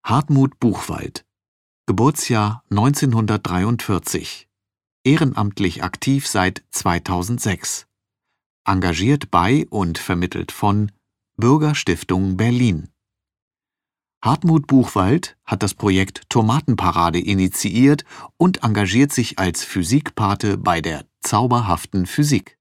Hartmut Buchwald, Geburtsjahr 1943, ehrenamtlich aktiv seit 2006, engagiert bei und vermittelt von Bürgerstiftung Berlin. Hartmut Buchwald hat das Projekt Tomatenparade initiiert und engagiert sich als Physikpate bei der zauberhaften Physik.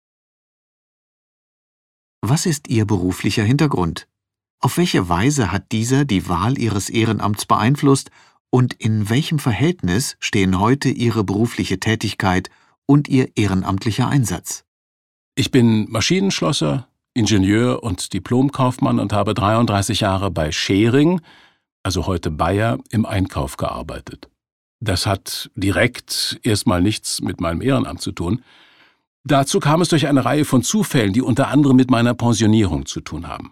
Was ist Ihr beruflicher Hintergrund? Auf welche Weise hat dieser die Wahl Ihres Ehrenamts beeinflusst und in welchem Verhältnis stehen heute Ihre berufliche Tätigkeit und Ihr ehrenamtlicher Einsatz? Ich bin Maschinenschlosser, Ingenieur und Diplomkaufmann und habe 33 Jahre bei Schering, also heute Bayer, im Einkauf gearbeitet. Das hat direkt erstmal nichts mit meinem Ehrenamt zu tun. Dazu kam es durch eine Reihe von Zufällen, die unter anderem mit meiner Pensionierung zu tun haben.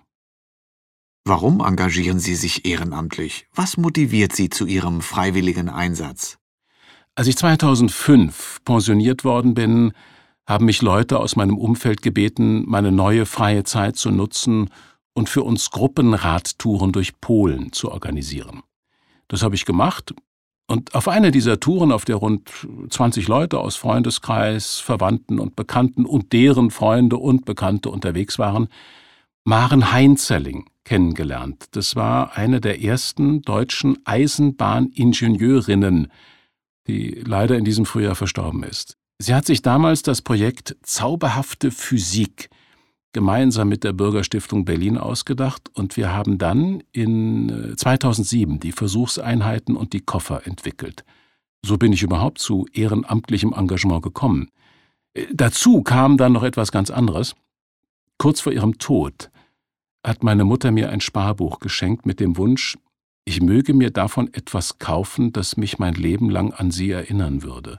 Warum engagieren Sie sich ehrenamtlich? Was motiviert Sie zu Ihrem freiwilligen Einsatz? Als ich 2005 pensioniert worden bin, haben mich Leute aus meinem Umfeld gebeten, meine neue freie Zeit zu nutzen und für uns Gruppenradtouren durch Polen zu organisieren. Das habe ich gemacht und auf einer dieser Touren, auf der rund 20 Leute aus Freundeskreis, Verwandten und Bekannten und deren Freunde und Bekannte unterwegs waren, Maren Heinzerling kennengelernt. Das war eine der ersten deutschen Eisenbahningenieurinnen, die leider in diesem Frühjahr verstorben ist. Sie hat sich damals das Projekt Zauberhafte Physik gemeinsam mit der Bürgerstiftung Berlin ausgedacht und wir haben dann in 2007 die Versuchseinheiten und die Koffer entwickelt. So bin ich überhaupt zu ehrenamtlichem Engagement gekommen. Dazu kam dann noch etwas ganz anderes. Kurz vor ihrem Tod hat meine Mutter mir ein Sparbuch geschenkt mit dem Wunsch, ich möge mir davon etwas kaufen, das mich mein Leben lang an sie erinnern würde.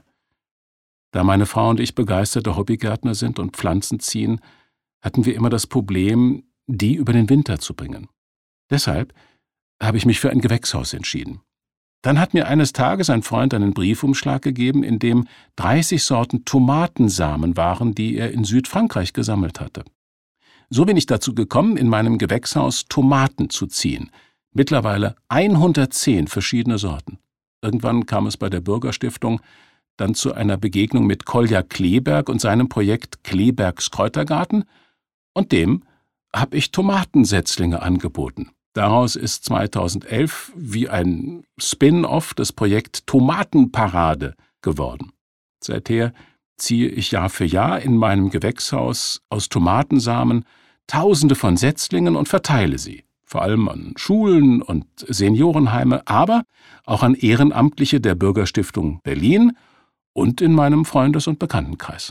Da meine Frau und ich begeisterte Hobbygärtner sind und Pflanzen ziehen, hatten wir immer das Problem, die über den Winter zu bringen. Deshalb habe ich mich für ein Gewächshaus entschieden. Dann hat mir eines Tages ein Freund einen Briefumschlag gegeben, in dem 30 Sorten Tomatensamen waren, die er in Südfrankreich gesammelt hatte. So bin ich dazu gekommen, in meinem Gewächshaus Tomaten zu ziehen. Mittlerweile 110 verschiedene Sorten. Irgendwann kam es bei der Bürgerstiftung dann zu einer Begegnung mit Kolja Kleberg und seinem Projekt Klebergs Kräutergarten und dem habe ich Tomatensetzlinge angeboten. Daraus ist 2011 wie ein Spin-off das Projekt Tomatenparade geworden. Seither ziehe ich Jahr für Jahr in meinem Gewächshaus aus Tomatensamen Tausende von Setzlingen und verteile sie, vor allem an Schulen und Seniorenheime, aber auch an Ehrenamtliche der Bürgerstiftung Berlin und in meinem Freundes- und Bekanntenkreis.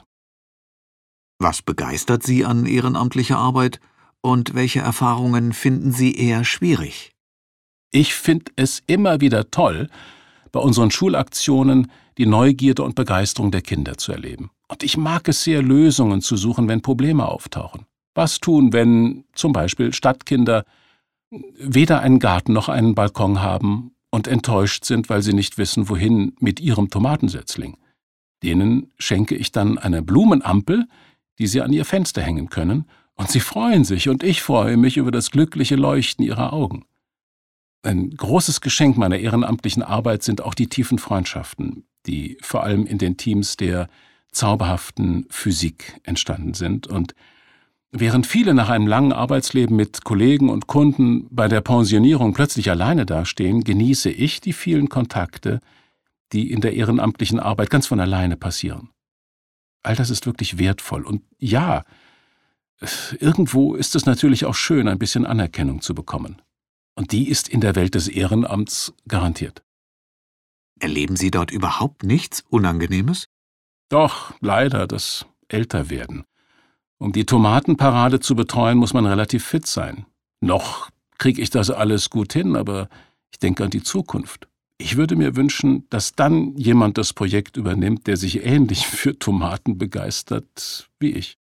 Was begeistert Sie an ehrenamtlicher Arbeit und welche Erfahrungen finden Sie eher schwierig? Ich finde es immer wieder toll, bei unseren Schulaktionen die Neugierde und Begeisterung der Kinder zu erleben. Und ich mag es sehr, Lösungen zu suchen, wenn Probleme auftauchen. Was tun, wenn zum Beispiel Stadtkinder weder einen Garten noch einen Balkon haben und enttäuscht sind, weil sie nicht wissen, wohin mit ihrem Tomatensetzling? Denen schenke ich dann eine Blumenampel, die sie an ihr Fenster hängen können, und sie freuen sich und ich freue mich über das glückliche Leuchten ihrer Augen. Ein großes Geschenk meiner ehrenamtlichen Arbeit sind auch die tiefen Freundschaften, die vor allem in den Teams der zauberhaften Physik entstanden sind. Und während viele nach einem langen Arbeitsleben mit Kollegen und Kunden bei der Pensionierung plötzlich alleine dastehen, genieße ich die vielen Kontakte, die in der ehrenamtlichen Arbeit ganz von alleine passieren. All das ist wirklich wertvoll. Und ja, irgendwo ist es natürlich auch schön, ein bisschen Anerkennung zu bekommen. Und die ist in der Welt des Ehrenamts garantiert. Erleben Sie dort überhaupt nichts Unangenehmes? Doch, leider, das Älterwerden. Um die Tomatenparade zu betreuen, muss man relativ fit sein. Noch kriege ich das alles gut hin, aber ich denke an die Zukunft. Ich würde mir wünschen, dass dann jemand das Projekt übernimmt, der sich ähnlich für Tomaten begeistert wie ich.